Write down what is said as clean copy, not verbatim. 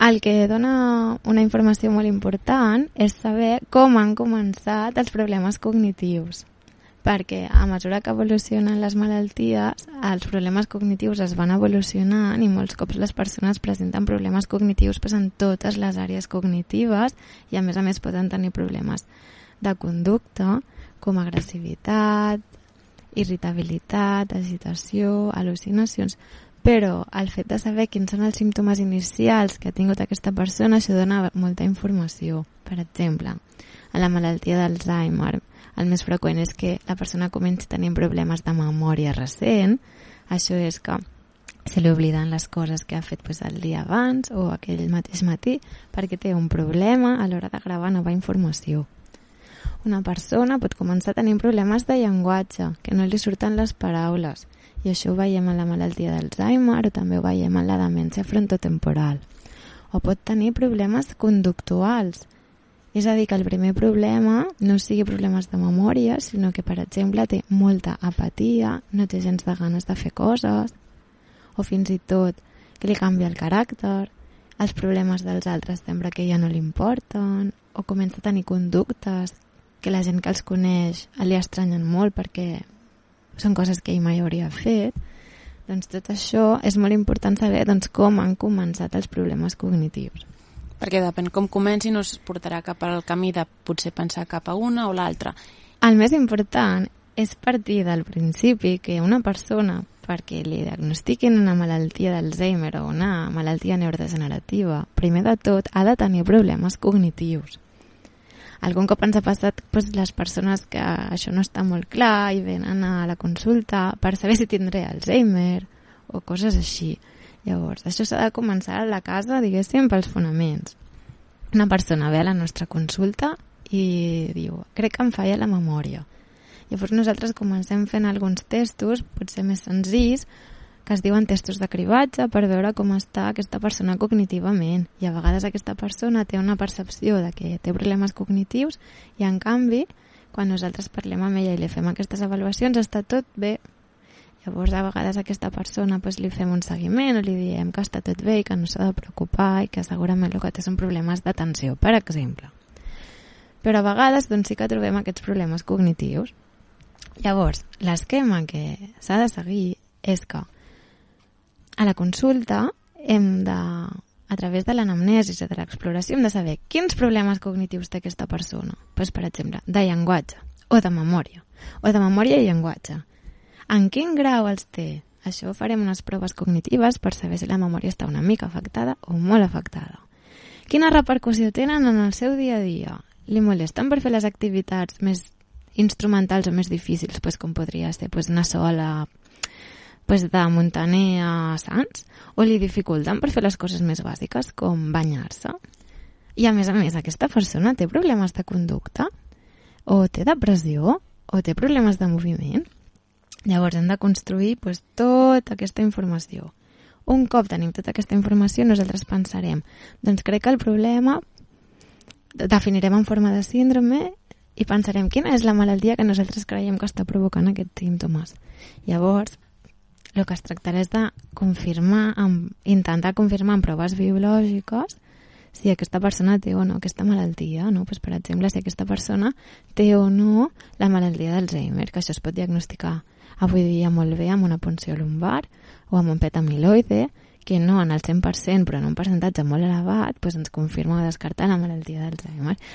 El que dona una informació molt important és saber com han començat els problemes cognitius, perquè a mesura que evolucionen les malalties, els problemes cognitius es van evolucionant i molts cops les persones presenten problemes cognitius en totes les àrees cognitives i a més poden tenir problemes de conducta com agressivitat, irritabilitat, agitació, al·lucinacions, però el fet de saber quins són els símptomes inicials que ha tingut aquesta persona, això dona molta informació. Per exemple, a la malaltia d'Alzheimer, el més freqüent és que la persona comenci tenint problemes de memòria recent. Això és que se li obliden les coses que ha fet el dia abans o aquell mateix matí perquè té un problema a l'hora de gravar nova informació. Una persona pot començar tenint problemes de llenguatge, que no li surten les paraules, i això ho veiem en la malaltia d'Alzheimer o també ho veiem en la demència frontotemporal. O pot tenir problemes conductuals, és a dir, que el primer problema no sigui problemes de memòria, sinó que, per exemple, té molta apatia, no té gens de ganes de fer coses, o fins i tot que li canvia el caràcter, els problemes dels altres sembla que ja no li importen, o comença a tenir conductes que la gent que els coneix li estranyen molt perquè són coses que ell mai hauria fet. Doncs tot això és molt important saber com han començat els problemes cognitius. Perquè depèn com comenci no es portarà cap al camí de potser pensar cap a una o l'altra. El més important és partir del principi que una persona, perquè li diagnostiquin una malaltia d'Alzheimer o una malaltia neurodegenerativa, primer de tot ha de tenir problemes cognitius. Algun cop ens ha passat les persones que això no està molt clar i venen a la consulta per saber si tindré Alzheimer o coses així. Llavors, això s'ha de començar a la casa, diguéssim, pels fonaments. Una persona ve a la nostra consulta i diu, crec que em falla la memòria. Llavors nosaltres comencem fent alguns testos, potser més senzills, que es diuen testos de cribatge per veure com està aquesta persona cognitivament. I a vegades aquesta persona té una percepció de que té problemes cognitius i en canvi, quan nosaltres parlem amb ella i li fem aquestes avaluacions, està tot bé. Llavors a vegades a aquesta persona li fem un seguiment o li diem que està tot bé i que no s'ha de preocupar i que segurament el que té són problemes d'atenció, per exemple. Però a vegades sí que trobem aquests problemes cognitius. Llavors, l'esquema que s'ha de seguir és que a la consulta hem de, a través de l'anamnesi i de l'exploració, hem de saber quins problemes cognitius té aquesta persona. Per exemple, de llenguatge o de memòria i llenguatge. En quin grau els té? Això farem unes proves cognitives per saber si la memòria està una mica afectada o molt afectada. Quina repercussió tenen en el seu dia a dia? Li molesten per fer les activitats més instrumentals o més difícils, com podria ser anar sola de muntaner a Sants, o li dificulten per fer les coses més bàsiques com banyar-se. I a més, aquesta persona té problemes de conducta, o té depressió, o té problemes de moviment. Llavors hem de construir tota aquesta informació. Un cop tenim tota aquesta informació, nosaltres pensarem, crec que el problema definirem en forma de síndrome i pensarem quina és la malaltia que nosaltres creiem que està provocant aquests símptomes. Llavors, el que es tractarà és de intentar confirmar amb proves biològiques si aquesta persona té o no aquesta malaltia, no? Per exemple, si aquesta persona té o no la malaltia d'Alzheimer, que això es pot diagnosticar avui dia molt bé amb una punció lumbar o amb un PET amiloide, que no en el 100%, però en un percentatge molt elevat, ens confirma o descarta la malaltia d'Alzheimer.